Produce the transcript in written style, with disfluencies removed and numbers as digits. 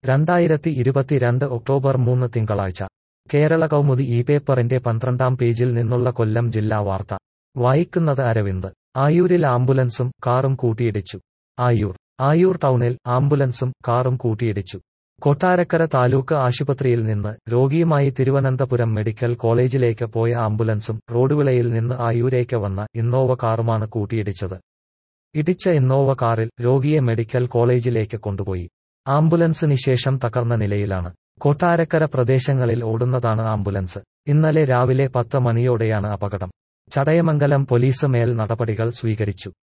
2022 October 3 തിങ്കളാഴ്ച കേരള കൗമുദി ഈ പേപ്പറിന്റെ 12-ാം പേജിൽ നിന്നുള്ള കൊല്ലം ജില്ലാ വാർത്ത വായിക്കുന്നത് അരവിന്ദ്. ആയൂരിൽ ആംബുലൻസും കാറും കൂട്ടിയിടിച്ചു. ആയൂർ ടൗണിൽ ആംബുലൻസും കാറും കൂട്ടിയിടിച്ചു. കൊട്ടാരക്കര താലൂക്ക് ആശുപത്രിയിൽ നിന്ന് രോഗിയുമായി തിരുവനന്തപുരം മെഡിക്കൽ കോളേജിലേക്ക് പോയ ആംബുലൻസും റോഡുവിളയിൽ നിന്ന് ആയൂരേക്ക് വന്ന ഇന്നോവ കാറുമാണ് കൂട്ടിയിടിച്ചത്. ഇടിച്ച ഇന്നോവ കാറിൽ രോഗിയെ മെഡിക്കൽ കോളേജിലേക്ക് കൊണ്ടുപോയി. ആംബുലൻസിന് ശേഷം തകർന്ന നിലയിലാണ്. കൊട്ടാരക്കര പ്രദേശങ്ങളിൽ ഓടുന്നതാണ് ആംബുലൻസ്. ഇന്നലെ രാവിലെ 10 മണിയോടെയാണ് അപകടം. ചടയമംഗലം പോലീസ് മേൽ നടപടികൾ സ്വീകരിച്ചു.